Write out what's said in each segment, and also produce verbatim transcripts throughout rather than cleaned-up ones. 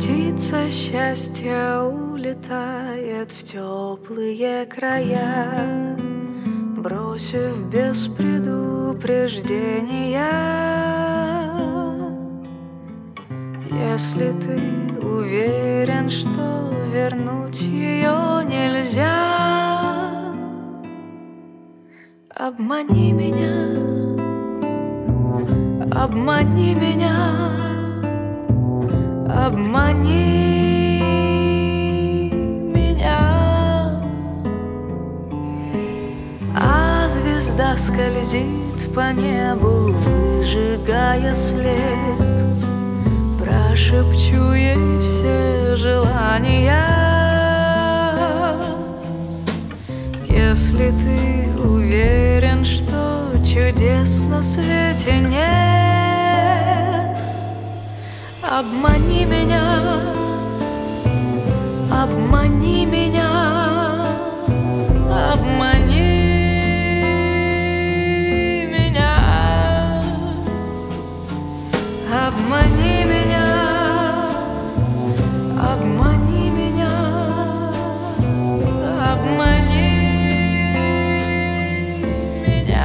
Птица счастья улетает в теплые края, бросив без предупреждения. Если ты уверен, что вернуть ее нельзя, обмани меня, обмани меня, обмани меня. А звезда скользит по небу, выжигая след. Прошепчу ей все желания. Если ты уверен, что чудес на свете нет, обмани меня, обмани меня, обмани меня, обмани меня, обмани меня, обмани меня.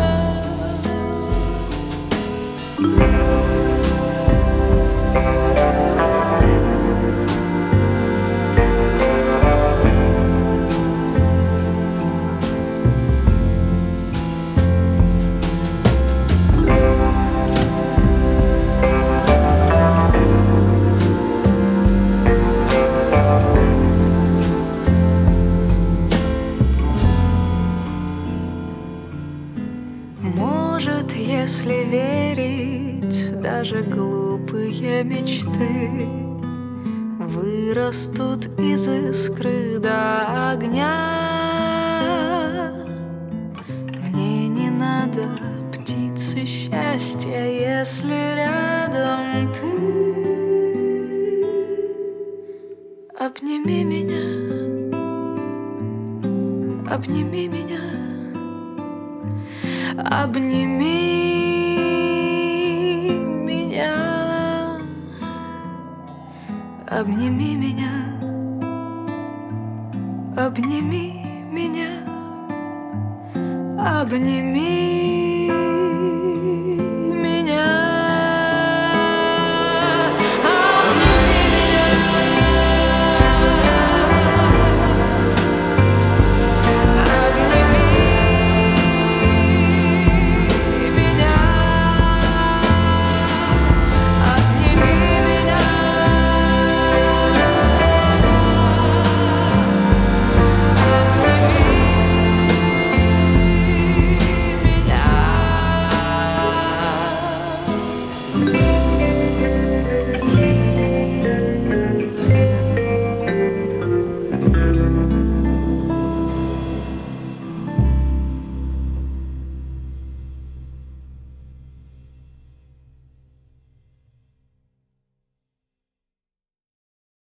Может, если верить, даже глупые мечты вырастут из искры до огня. Мне не надо птицы счастья, если рядом ты. Обними меня, обними меня, обними меня, обними меня, обними меня, обними